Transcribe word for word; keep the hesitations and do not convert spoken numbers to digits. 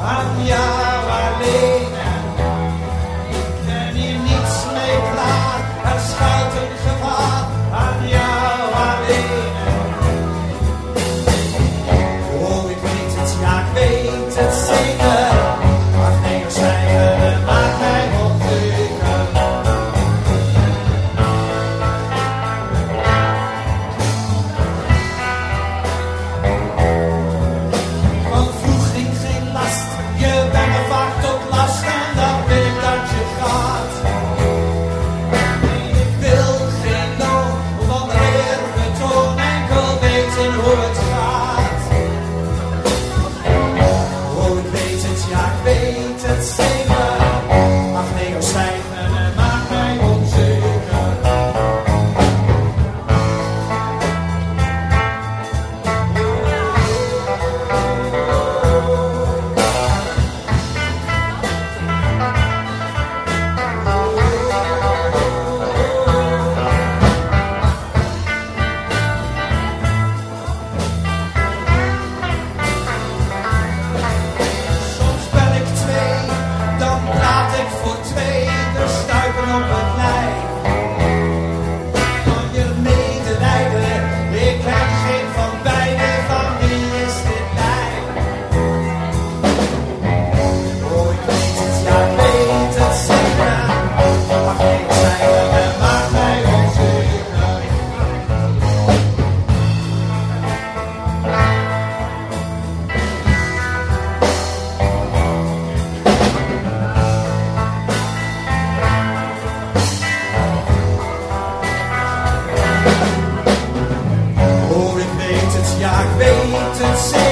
aan jou alleen. Ik ken hier niets mee klaar, er schuilt een gevaar aan jou alleen. Oh, ik weet het, ja, ik weet het zeker. Ach nee, er zwijgen maakt mij onzeker. Van vroeg ging geen last, je bent me vaak tot last en dan wil ik dat je gaat. Nee, ik wil geen loon van de eerbetoon, enkel weten hoe het gaat. Oh, ik weet het, ja, ik weet het zeker. Ach nee, er zwijgen maakt mij onzeker. Soms ben ik twee, dan praat ik voor twee, er stuipen op het lijf. Van je medelijden, ik heb geen van beide, van wie is dit lijf? Oh, ik weet het, ja, ik weet het zeker. Mag geen zwijgen en maakt mij onzeker. Oh, ik weet het, ja, ik weet het zeker.